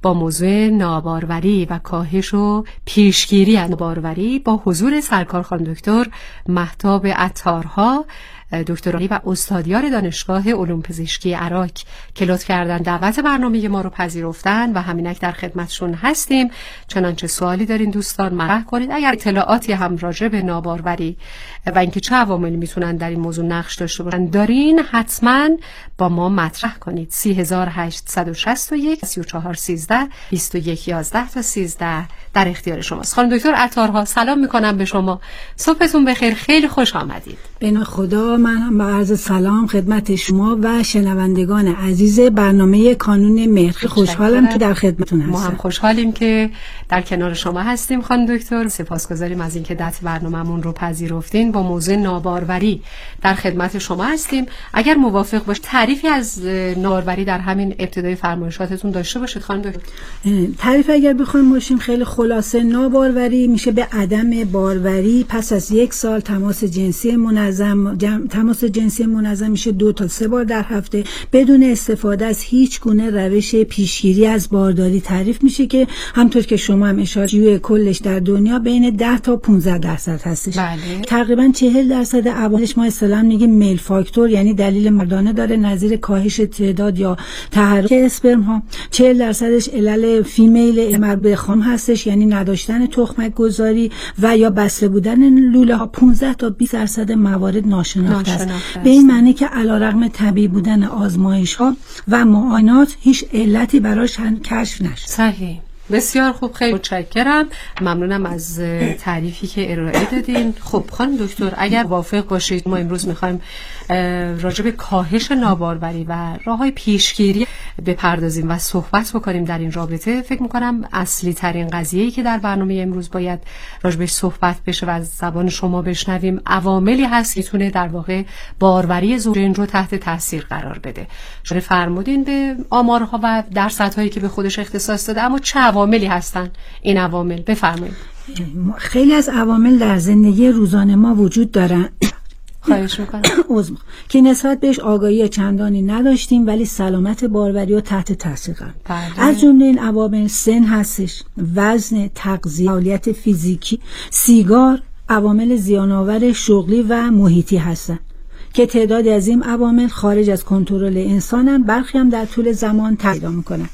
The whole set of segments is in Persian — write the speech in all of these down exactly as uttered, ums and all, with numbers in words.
با موضوع ناباروری و کاهش و پیشگیری از ناباروری با حضور سرکار خانم دکتر مهتاب عطارها، دکترانی و استادیار دانشگاه علوم پزشکی عراق که لطف کردن دعوت برنامه ما رو پذیرفتن و همینک در خدمتشون هستیم. چنانچه سوالی دارین دوستان مطرح کنید. اگر اطلاعاتی هم راجع به ناباروری و اینکه چه عواملی میتونن در این موضوع نقش داشته باشن دارین، حتما با ما مطرح کنید. سی هزار هشتصد و شصت و یک سی و چهار سیزده بیست و یک یازده تا سیزده در اختیار شماست. خانم دکتر عطارها سلام میکنم به شما. صبحتون بخیر، خیلی خوش آمدید. به نام خدا، من هم با عرض سلام خدمت شما و شنوندگان عزیز برنامه کانون مهر. خوشحالم که در خدمتتون هستم. ما هم خوشحالیم که در کنار شما هستیم خانم دکتر. سپاسگزاریم از اینکه دعوت برنامه‌مون رو پذیرفتین. با موضوع ناباروری در خدمت شما هستیم. اگر موافق باشید تعریفی از ناباروری در همین ابتدای فرمایشاتتون داشته باشید خانم دکتر. تعریف اگر بخوایم باشیم خیلی خلاصه، ناباروری میشه به عدم باروری پس از یک سال تماس جنسی منظم. تماس جنسی منظم میشه دو تا سه بار در هفته بدون استفاده از هیچ گونه روش پیشگیری از بارداری تعریف میشه که همطور که شما هم اشاره کردید کلش در دنیا بین ده تا پانزده درصد هستش. بله. تقریبا چهل درصد عواملش ما اصطلاحاً میگیم میل فاکتور، یعنی دلیل مردانه داره، نظیر کاهش تعداد یا تحرک اسپرم ها. چهل درصدش علل فیمیل مربوط به خام هستش، یعنی نداشتن تخمک گذاری و یا بسته بودن لوله ها. پانزده تا بیست درصد موارد ناشناخته است. به این معنی که علیرغم طبیعی بودن آزمایش ها و معاینات هیچ علتی براش کشف نشد. صحیح. بسیار خوب، خیلی متشکرم. ممنونم از تعریفی که ارائه دادین. خب خانم دکتر اگر موافق باشید ما امروز میخوایم راجع به کاهش ناباروری و راههای پیشگیری بپردازیم و صحبت بکنیم در این رابطه. فکر میکنم اصلی ترین قضیه‌ای که در برنامه امروز باید راجع بهش صحبت بشه و از زبان شما بشنویم عواملی هست که میتونه در واقع باروری زوجین رو تحت تاثیر قرار بده. شما فرمودین به آمارها و درصدهایی که به خودش اختصاص داده، اما چه عواملی هستن این عوامل؟ بفرمایید. خیلی از عوامل در زندگی روزانه ما وجود دارن خواهش میکنم عذر که نسبت بهش آگاهی چندانی نداشتیم ولی سلامت باروری رو تحت تاثیر قرار. از جمله این عوامل سن هستش، وزن، تغذیه، فعالیت فیزیکی، سیگار، عوامل زیان‌آور شغلی و محیطی هستن که تعدادی از این عوامل خارج از کنترل انسانن، برخی هم در طول زمان تغییر میکنن.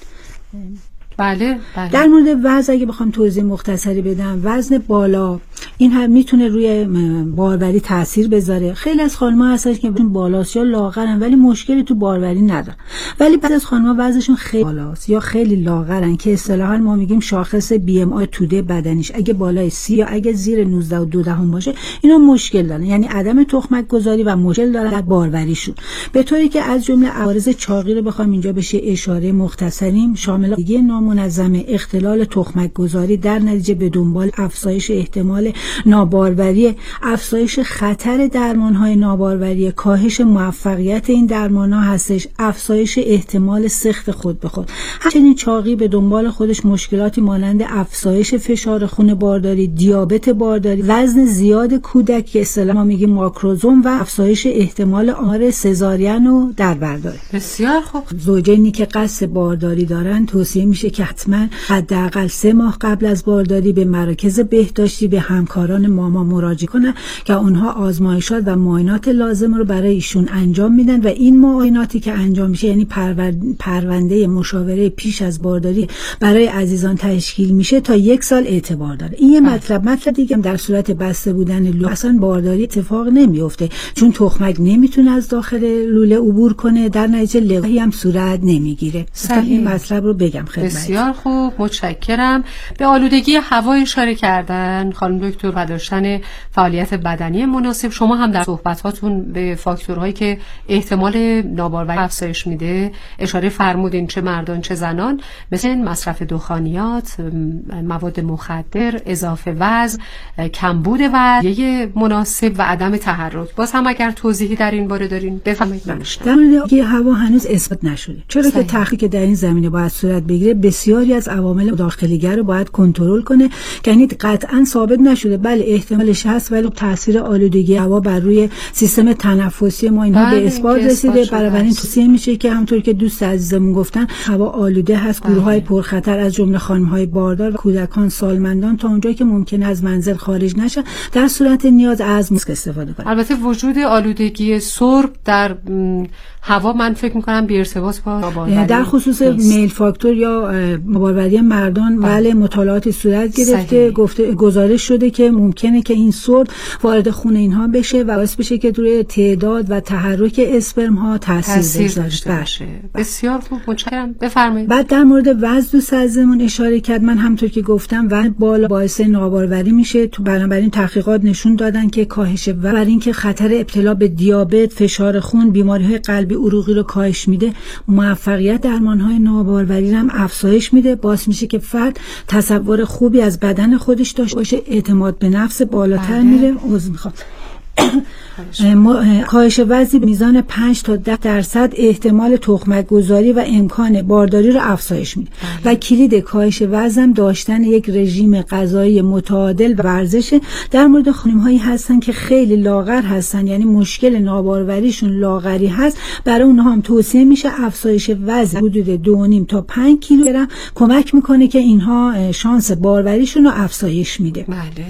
بله بله. در مورد وزن اگه بخوام توضیح مختصری بدم، وزن بالا این هم میتونه روی باروری تاثیر بذاره. خیلی از خانم‌ها هستن که بالاست یا لاغرن ولی مشکلی تو باروری ندارن، ولی بعضی از خانم‌ها وزنشون خیلی بالاست یا خیلی لاغرن که اصطلاحاً ما میگیم شاخص بی ام آی توده بدنیش اگه بالای سی یا اگه زیر نوزده و دو دهم باشه اینا مشکل دارن، یعنی عدم تخمک گذاری و مشکل دارن در باروریشون. به طوری که از جمله عوارض چاقی رو بخوام اینجا بشه اشاره مختصریم شامل دیگه منظم اختلال تخمک گذاری در نتیجه به دنبال افزایش احتمال ناباروری، افزایش خطر درمان‌های ناباروری، کاهش موفقیت این درمان‌ها هستش، افزایش احتمال سقط خود به خود. همچنین چاقی به دنبال خودش مشکلاتی مانند افزایش فشار خون بارداری، دیابت بارداری، وزن زیاد کودک که اصطلاحاً ما میگیم ماکروزوم و افزایش احتمال آمار سزارین و دربرداری. بسیار خوب. زوجینی که قصد بارداری دارن توصیه میشه که حتما حداقل سه ماه قبل از بارداری به مراکز بهداشتی به همکاران ماما مراجعه کنن که اونها آزمایشات و معاینات لازم رو برای ایشون انجام میدن و این معایناتی که انجام میشه یعنی پرونده مشاوره پیش از بارداری برای عزیزان تشکیل میشه تا یک سال اعتبار داره. این یه مطلب مطلب دیگه در صورت بسته بودن لوله اصلا بارداری اتفاق نمیفته چون تخمک نمیتونه از داخل لوله عبور کنه، در نتیجه لقاحی هم صورت نمیگیره. این مطلب رو بگم خدمت. بسیار خوب، متشکرم. به آلودگی هوا اشاره کردن خانم دکتر و داشتن فعالیت بدنی مناسب. شما هم در صحبتاتون به فاکتورهایی که احتمال ناباروری افزایش میده اشاره فرمودین، چه مردان چه زنان، مثل مصرف دخانیات، مواد مخدر، اضافه وزن، کمبود وزن مناسب و عدم تحرک. باز هم اگر توضیحی در این باره دارین بفرمایید. در مورد هوا هنوز اثبات نشده، چرا صحیح. که تحقیق در این زمینه باید صورت بگیره بسیاری از عوامل داخلی‌گر رو باید کنترل کنه که یعنی قطعاً ثابت نشده بله احتمالش هست، ولی تاثیر آلودگی هوا بر روی سیستم تنفسی ما اینها به اثبات رسیده. بنابراین توصیه میشه که همونطور که دوست عزیزمون گفتن هوا آلوده هست، گروه‌های پرخطر از جمله خانم‌های باردار و کودکان، سالمندان تا اونجایی که ممکن از منزل خارج نشن در صورت نیاز از ماسک استفاده کنن. البته وجود آلودگی سرب در هوا من فکر می‌کنم بی ارتباط با ناباروری در خصوص میل فاکتور یا ناباروری مردان بله مطالعاتی صورت گرفته، گفته گزارش شده که ممکنه که این سرب وارد خون اینها بشه و باعث بشه که روی تعداد و تحرک اسپرم ها تاثیر بذاره. بسیار خوب، متشکرم. بفرمایید. بعد در مورد وزن دوست عزیزمون اشاره کرد. من همونطور که گفتم وزن بالا باعث ناباروری میشه. تو بنابراین تحقیقات نشون دادن که کاهش وزن برای اینکه خطر ابتلا به دیابت، فشار خون، بیماری‌های قلبی عروقی رو کاهش میده، موفقیت درمان‌های ناباروری هم افزایش میده، باعث میشه که فرد تصور خوبی از بدن خودش داشته باشه، اعتماد به نفس بالاتر میره. عذر میخوام. کاهش وزن میزان پنج تا ده درصد احتمال تخمک گذاری و امکان بارداری رو افزایش میده و کلید کاهش وزن داشتن یک رژیم غذایی متعادل و ورزش. در مورد خانم‌هایی هستن که خیلی لاغر هستن، یعنی مشکل ناباروریشون لاغری هست، برای اونها هم توصیه میشه افزایش وزن حدود دو و نیم تا پنج کیلوگرم کمک میکنه که اینها شانس باروریشون رو افزایش میده. بله.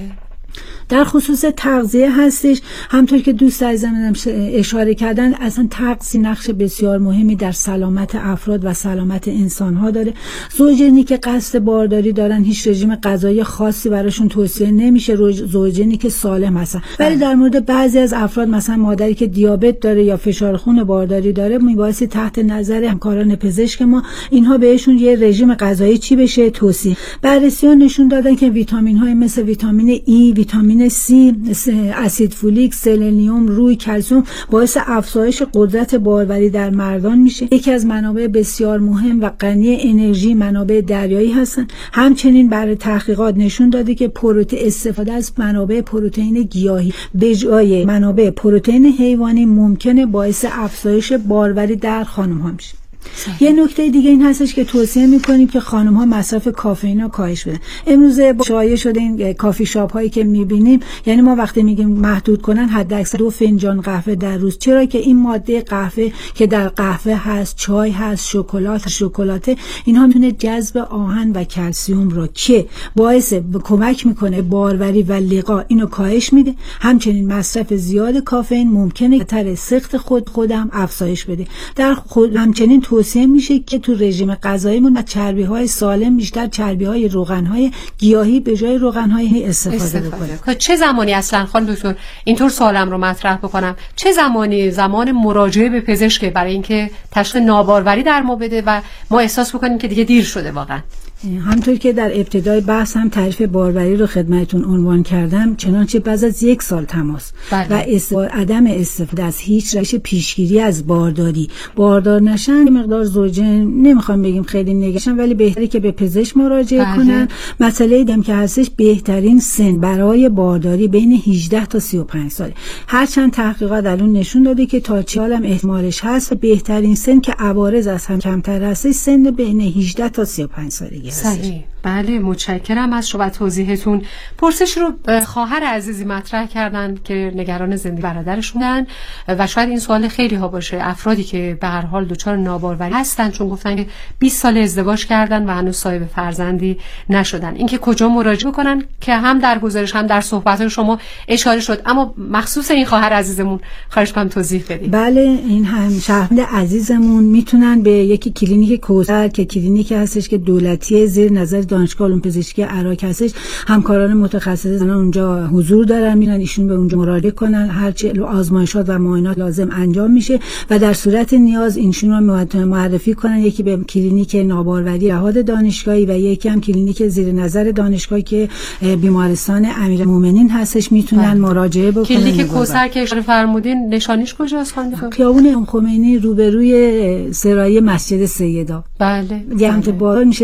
در خصوص تغذیه هستش، همطور که دوست عزیزم اشاره کردن، اصلا تغذیه نقش بسیار مهمی در سلامت افراد و سلامت انسان‌ها داره. زوجینی که قصد بارداری دارن هیچ رژیم غذایی خاصی براشون توصیه نمیشه، زوجینی که سالم هستن. ولی در مورد بعضی از افراد، مثلا مادری که دیابت داره یا فشار خون بارداری داره، میبایستی تحت نظر همکاران پزشک ما اینها بهشون یه رژیم غذایی چی بشه توصیه. بررسی‌ها نشون دادن که ویتامین‌های مثل ویتامین ای، ویتامین سی، اسید فولیک، سلنیوم، روی، کلسیم باعث افزایش قدرت باروری در مردان میشه. یکی از منابع بسیار مهم و غنی انرژی منابع دریایی هستن. همچنین برای تحقیقات نشون داده که پروتئین استفاده از منابع پروتئین گیاهی به جای منابع پروتئین حیوانی ممکنه باعث افزایش باروری در خانم‌ها میشه. صحیح. یه نکته دیگه این هستش که توصیه میکنیم که خانم ها مصرف کافئین رو کاهش بدن. امروزه شایع شده این کافی شاپ هایی که میبینیم، یعنی ما وقتی میگیم محدود کنن حداکثر دو فنجان قهوه در روز، چرا که این ماده قهوه که در قهوه هست، چای هست، شکلات، شکلاته، اینها میتونه جذب آهن و کلسیم رو که باعث کمک میکنه باروری و لقا اینو کاهش میده. همچنین مصرف زیاد کافئین ممکنه خطر سقط خود خودم افزایش بده. در خود همچنین توصیه میشه که تو رژیم غذاییمون از چربی‌های سالم بیشتر چربی‌های روغن‌های گیاهی به جای روغن‌های استفاده, استفاده بکنیم. چه زمانی اصلا خانم دکتر اینطور سوالم رو مطرح بکنم، چه زمانی زمان مراجعه به پزشک برای اینکه تشخیص ناباروری در ما بده و ما احساس بکنیم که دیگه دیر شده واقعا؟ همطور که در ابتدای بحث هم تعریف باروری رو خدمتتون عنوان کردم، چنانچه بعد از یک سال تماس بله. و استفاده عدم استفاده از هیچ روش پیشگیری از بارداری باردار نشن، مقدار زوجین نمیخوام بگیم خیلی نگشن، ولی بهتره که به پزشک مراجعه بله. کنن. مسئله دیدم که هستش بهترین سن برای بارداری بین هجده تا سی و پنج سال. هرچند تحقیقات الان نشون داده که تا چهل هم احتمالش هست، بهترین سن که عوارض از هم کمتر هست سن بین هجده تا سی و پنج سالگی. صحیح. بله، متشکرم از شما توضیحتون. پرسش رو خواهر عزیزی مطرح کردن که نگران زندگی برادرشونن و شاید این سوال خیلی ها باشه، افرادی که به هر حال دچار ناباروری هستن، چون گفتن که بیست سال ازدواج کردن و هنوز صاحب فرزندی نشدن، اینکه کجا مراجعه کنن که هم در گزارش هم در صحبت شما اشاره شد، اما مخصوص این خواهر عزیزمون خواهش کنم توضیح بدید. بله، این هم شهروند عزیزمون میتونن به یکی کلینیک کوثر که کلینیک هستش که دولتی زیر نظر دانشگاه علوم پزشکی عراق هستش، همکاران متخصص اونجا حضور دارن، میرن ایشون به اونجا مراجعه کنن، هر چه آزمایشات و معاینات لازم انجام میشه و در صورت نیاز ایشون رو معرفی کنن، یکی به کلینیک ناباروری نهاد دانشگاهی و یکی هم کلینیک زیر نظر دانشگاهی که بیمارستان امیرالمومنین هستش، میتونن مراجعه بکنن. کلینیک کوثر که اشاره فرمودین نشانیش کجاست خانم؟ خیابون امام خمینی روبروی سرای مسجد سیدا. بله. سمت بالا میشه دست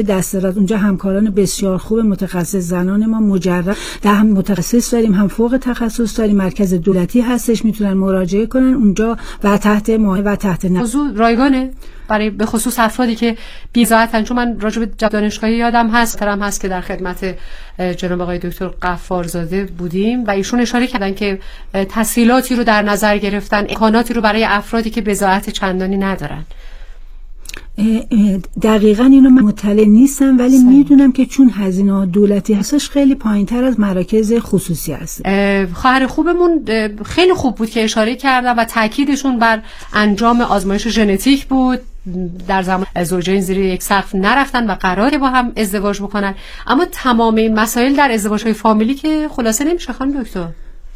مجرد. اونجا همکاران بسیار خوب متخصص زنان ما مجرد در هم متخصص داریم، هم فوق تخصص داریم، مرکز دولتی هستش میتونن مراجعه کنن اونجا و تحت ماه و تحت موضوع رایگانه برای به خصوص افرادی که بی‌ضاعتن. چون من راجع به دانشگاهی یادم هست ترم هست که در خدمت جناب آقای دکتر غفارزاده بودیم و ایشون اشاره کردن که تسهیلاتی رو در نظر گرفتن، امکاناتی رو برای افرادی که بضاعت چندانی ندارن. دقیقاً اینو من مطلع نیستم ولی میدونم که چون هزینه دولتی هستش خیلی پایین‌تر از مراکز خصوصی هست. خواهر خوبمون خیلی خوب بود که اشاره کردن و تاکیدشون بر انجام آزمایش ژنتیک بود. در زمان زوجین زیر یک سقف نرفتن و قراره با هم ازدواج بکنن، اما تمام این مسائل در ازدواج‌های فامیلی که خلاصه نمیشه خانم دکتر.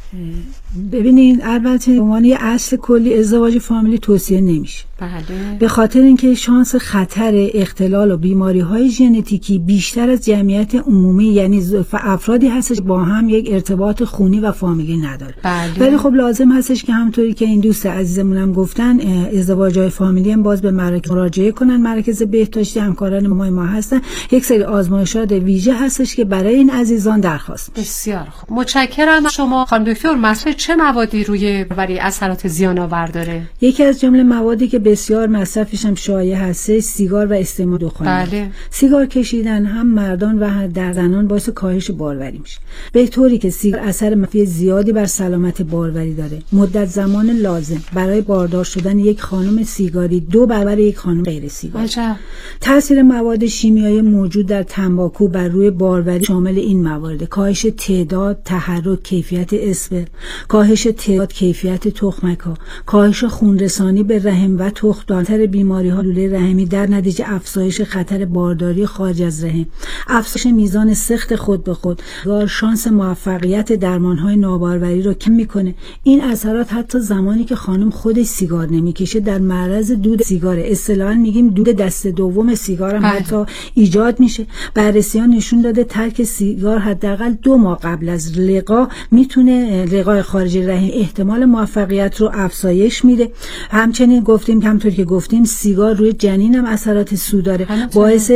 ببینید البته به عنوان اصل کلی ازدواج فامیلی توصیه نمیشه. بله. به خاطر اینکه شانس خطر اختلال و بیماری‌های ژنتیکی بیشتر از جمعیت عمومی، یعنی افرادی هستش با هم یک ارتباط خونی و فامیلی نداره. بله. ولی خب لازم هستش که همونطوری که این دوست عزیزمون هم گفتن ازدواج‌های فامیلی هم باز به مراکز مراجعه کنن. مراکز بهداشتی همکاران ما ما هستن، یک سری آزمایشات ویژه هستش که برای این عزیزان درخواست. بسیار خوب، متشکرم شما خانم دکتر. مصرف چه موادی روی برای اثرات زیان آور داره؟ یکی از جمله موادی که بسیار مصرفش هم شایع هست سیگار و استعمال دخان. بله. سیگار کشیدن هم مردان و هم در زنان باعث کاهش باروری میشه. به طوری که سیگار اثر منفی زیادی بر سلامت باروری داره. مدت زمان لازم برای باردار شدن یک خانم سیگاری دو برابر یک خانم غیر سیگاری. عجب. تاثیر مواد شیمیایی موجود در تنباکو بر روی باروری شامل این موارد: کاهش تعداد، تحرک، کیفیت اسپرم، کاهش تعداد، کیفیت تخمک‌ها، کاهش خونرسانی به رحم و تخمدانتر بیماری‌ها لوله رحمی، در نتیجه افزایش خطر بارداری خارج از رحم، افزایش میزان سخت خود به خود، گار شانس موفقیت درمان‌های ناباروری رو کم می‌کنه. این اثرات حتی زمانی که خانم خودش سیگار نمی‌کشه در معرض دود سیگار، اصطلاحاً میگیم دود دست دوم سیگار هم حتی ایجاد میشه. بررسی‌ها نشون داده ترک سیگار حداقل دو ماه قبل از لقا میتونه لقای خارج رحم احتمال موفقیت رو افزایش میده. همچنین گفتیم که همونطور که گفتیم سیگار روی جنین هم اثرات سو داره، باعث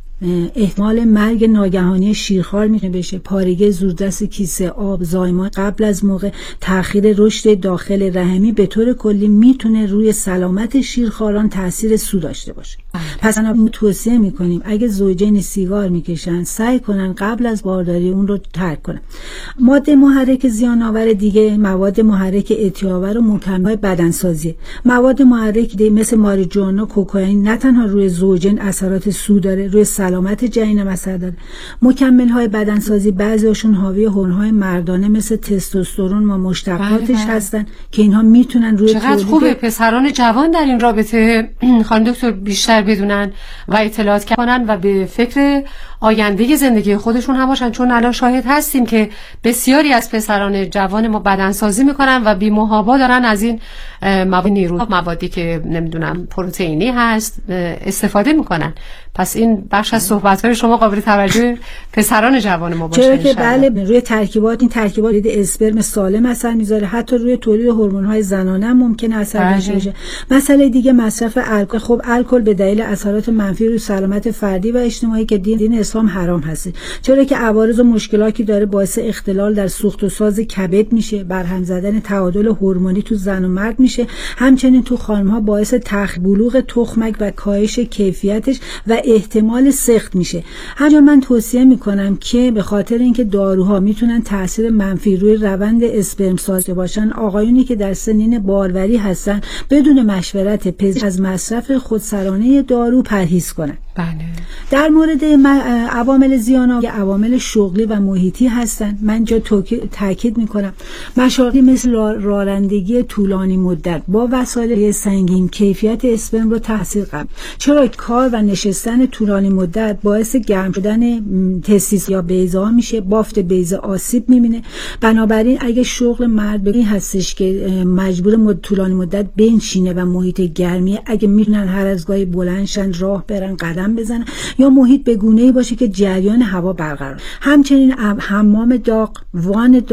احتمال مرگ ناگهانی شیرخوار میتونه بشه، پارگی زودرس کیسه آب، زایمان قبل از موقع، تأخیر رشد داخل رحمی، به طور کلی میتونه روی سلامت شیرخواران تاثیر سو داشته باشه. پس ما توصیه میکنیم اگه زوجین سیگار میکشن سعی کنن قبل از بارداری اون رو ترک کنن. ماده محرک زیان آور دیگه مواد محرک اعتیادآور و مکمل‌های بدنسازی. مواد محرک مثل ماریجوانا، کوکائین نه تنها روی زوجین اثرات سو داره، روی سلامت جنین هم اثر داره. مکمل‌های بدنسازی بعضی‌هاشون حاوی هورمون‌های مردانه مثل تستوسترون و مشتقاتش بله بله. هستن که اینها میتونن روی چقدر خوبه پسران جوان در این رابطه خانم دکتر بیشتر بدونن و اطلاعات کنن و به فکر آینده زندگی خودشون هم باشن، چون الان شاهد هستیم که بسیاری از پسران جوان ما بدنسازی میکنن و بی محابا دارن از این مواد نیرو موادی که نمیدونم پروتئینی هست استفاده میکنن. پس این بخش از صحبت‌های شما قابل توجه پسران جوان ما باشه. چرا که بله روی ترکیبات این ترکیبات اسپرم سالم اثر میذاره، حتی روی تولید هورمون‌های زنانه هم ممکنه اثر داشته باشه. مسئله دیگه مصرف الکل. خب الکل به دلیل اثرات منفی روی سلامت فردی و اجتماعی که دین, دین اسلام حرام هست، چرا که عوارض و مشکلاتی داره، باعث اختلال در سوخت و ساز کبد میشه، برهم زدن تعادل هورمونی تو زن و مرد میشه، همچنین تو خانم‌ها باعث تخ بلوغ تخمک و کاهش کیفیتش و احتمال سخت میشه. همچنین من توصیه میکنم که به خاطر اینکه داروها میتونن تاثیر منفی روی روند اسپرم سازی باشن، آقایونی که در سنین باروری هستن بدون مشورت پزشک از مصرف خودسرانه دارو پرهیز کنن. بله. در مورد عوامل زیان‌آور عوامل شغلی و محیطی هستند. من جا تاکید میکنم مشاغلی مثل رانندگی طولانی مدت با وسایل سنگین کیفیت اسپرم رو تاثیر قائل، چرا کار و نشستن طولانی مدت باعث گرم شدن تستیس یا بیضه میشه، بافت بیضه آسیب میبینه. بنابراین اگه شغل مرد به این هستش که مجبور مد طولانی مدت بنشینه و محیط گرمی، اگه میتونن هر از گاهی بلندشن راه برن قدم بزنن، یا محیط به گونه‌ای باشه که جریان هوا برقرار. همچنین حمام داغ، وان داغ،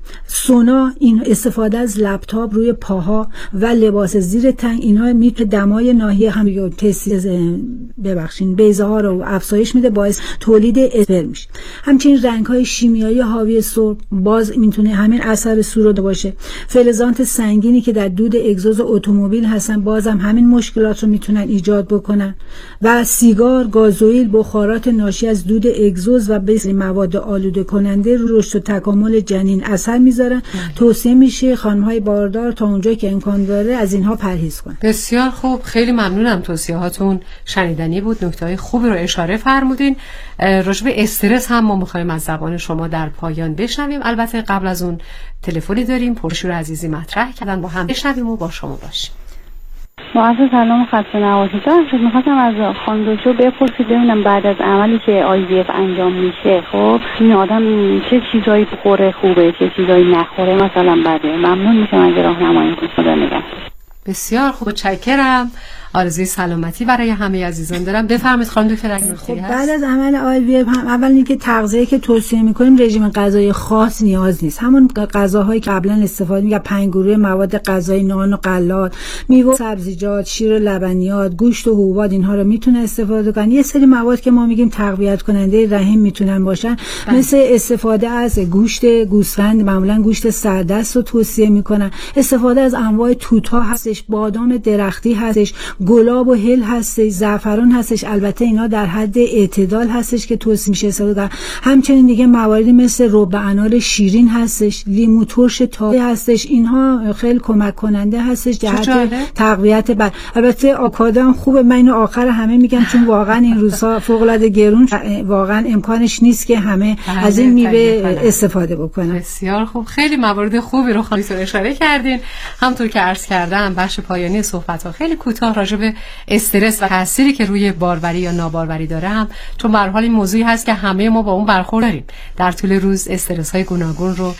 سونا، این استفاده از لپتاپ روی پاها و لباس زیر تنگ، اینها میتونه دمای ناحیه هم تست ببخشین بیضه ها رو افزایش میده، باعث تولید اسپرم میشه. همچنین رنگ های شیمیایی حاوی سرب باز میتونه همین اثر سور رو باشه. فلزات سنگینی که در دود اگزوز اتومبیل هستن بازم همین مشکلات رو میتونن ایجاد بکنن. و سیگار، گازوئیل، بخارات ناشی از دود اگزوز و بسیاری مواد آلوده کننده رو رشد و تکامل جنین اثر میذارن. توصیه میشه خانم‌های باردار تا اونجایی که امکان داره از اینها پرهیز کنن. بسیار خوب، خیلی ممنونم، توصیهاتون شنیدنی بود، نکته‌های خوبی رو اشاره فرمودین. راجع به استرس هم ما می‌خوایم از زبان شما در پایان بشنویم. البته قبل از اون تلفنی داریم، پرشور عزیزی مطرح کردن، با هم بشنویم و با شما باشیم. معزز سلام، خسته نباشید. من می‌خواستم از خانم دکتر بپرسید ببینم بعد از عملی که آی وی اف انجام میشه، خب این آدم چه چیزایی بخوره خوبه، چه چیزایی نخوره مثلا بده؟ ممنون میشم اگه راهنمایی کنید. خدا نگهدار. بسیار خوب، متشکرم. آرزوی سلامتی برای همه عزیزان دارم. بفرمایید خانم دکتر اگه نکته‌ای هست. بعد از عمل آی وی اف هم اول اینکه تغذیه که توصیه می‌کنیم رژیم غذایی خاص نیاز نیست. همون غذاهایی که قبلا استفاده می‌گه پنج گروه مواد غذایی، نان و غلات، میوه، سبزیجات، شیر و لبنیات، گوشت و حبوبات، اینها رو میتونه استفاده کنن. یه سری مواد که ما میگیم تقویت کننده رحم میتونن باشن، بله. مثل استفاده از گوشت گوسفند، معمولا گوشت سردست رو توصیه میکنن. استفاده از انواع توت‌ها هستش، بادام درختی هستش، گلاب و هل هستش، زعفران هستش. البته اینا در حد اعتدال هستش که توصیه میشه استفاده کنن. همچنین دیگه مواردی مثل رب انار شیرین هستش، لیمو ترش تازه هستش. اینها خیلی کمک کننده هستش جهت تقویت بدن. البته آووکادو هم خوبه، من اینو آخر همه میگم چون واقعا این روزها فوق العاده گرون، واقعا امکانش نیست که همه از این میوه استفاده بکنن. بسیار خوب، خیلی موارد خوبی رو خانم اشاره کردین. همونطور که عرض کردم بخش پایانی صحبت‌ها خیلی کوتاه راجع به استرس و تأثیری که روی باروری یا ناباروری داره، هم چون به هر حال این موضوعی هست که همه ما با اون برخورد داریم در طول روز، استرس‌های گوناگون رو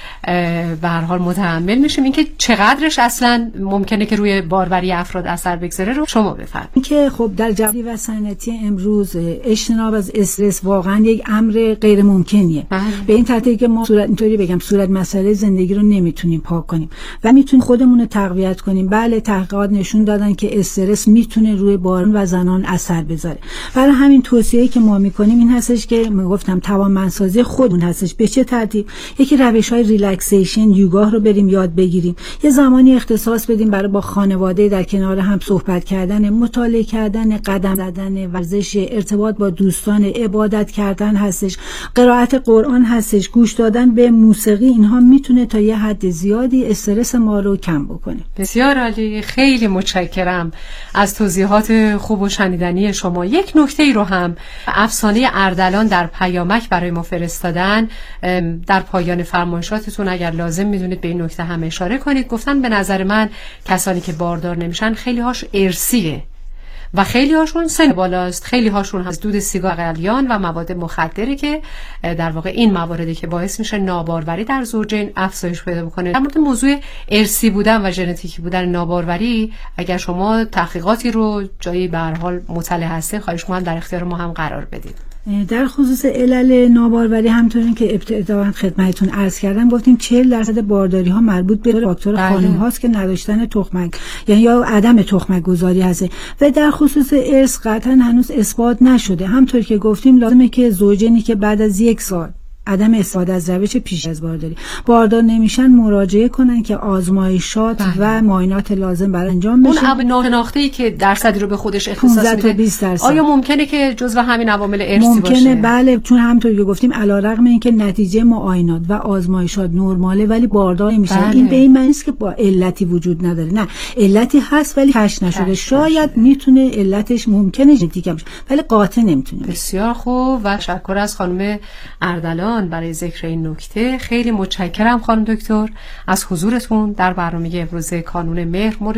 به هر حال متحمل میشیم. اینکه چقدرش اصلا ممکنه که روی باروری افراد اثر بگذاره رو شما بفرمایید. که خب در جهان و صنعتی امروز اجتناب از استرس واقعا یک امر غیر ممکنیه. به این ترتیب که ما صورت اینطوری بگم صورت مسئله زندگی رو نمیتونیم پاک کنیم و میتونیم خودمون رو تقویت کنیم. بله، تحقیقات نشون دادن که استرس میتونه روی باران و زنان اثر بذاره. برای همین توصیه‌ای که ما میکنیم این هستش که من گفتم توانمندسازی خودمون هستش. به چه ترتیب؟ یکی روش‌های ریلکسیشن، یوگا رو بریم یاد بگیریم، یه زمانی اختصاص بدیم برای با خانواده در کنار هم صحبت کردن، مطالعه کردن، قدم زدن، ورزش، ارتباط با دوستان، عبادت کردن هستش، قرائت قرآن هستش، گوش دادن به موسیقی. اینها میتونه تا یه حد زیادی استرس ما رو کم بکنه. بسیار عالی، خیلی متشکرم از توضیحات خوب و شنیدنی شما. یک نکته ای رو هم افسانه اردلان در پیامک برای ما فرستادن، در پایان فرمایشاتتون اگر لازم میدونید به این نکته هم اشاره کنید. گفتن به نظر من کسانی که باردار نمیشن خیلی هاش ارثیه و خیلی هاشون سن بالاست، خیلی هاشون از دود سیگار، قلیان و مواد مخدره که در واقع این مواردی که باعث میشه ناباروری در زوجین افزایش پیدا بکنه. در مورد موضوع ارثی بودن و ژنتیکی بودن ناباروری اگر شما تحقیقاتی رو جایی به هر حال مطلع هسته، خواهش می‌کنم در اختیار ما هم قرار بدید. در خصوص علل ناباروری همونطوری که ابتداً خدمتتون عرض کردم گفتیم چهل درصد بارداری ها مربوط به فاکتور خانم هاست که نداشتن تخمک یعنی یا عدم تخمک گذاری هست و در خصوص ارث قطعا هنوز اثبات نشده. همونطور که گفتیم لازمه که زوجینی که بعد از یک سال عدم استفاده از روش پیش از بارداری باردار نمیشن مراجعه کنن که آزمایشات بله. و معاینات لازم برای انجام بشه. اون ناشناخته‌ای که درصدی رو به خودش اختصاص میده بیست درصد آیا ممکنه که جزو همین عوامل ارثی ممکنه باشه؟ ممکنه بله، چون همونطور که گفتیم علیرغم اینکه نتیجه معاینات و آزمایشات نرماله ولی باردار نمیشن بله. این به این معنی است که با علتی وجود نداره، نه علتی هست ولی کشف نشده. شاید میتونه علتش ممکنه ژنتیک باشه ولی قاطع نمیتونه. بسیار خوب و تشکر از خانم اردلان برای ذکر این نکته. خیلی متشکرم خانم دکتر از حضورتون در برنامه امروز کانون مهر.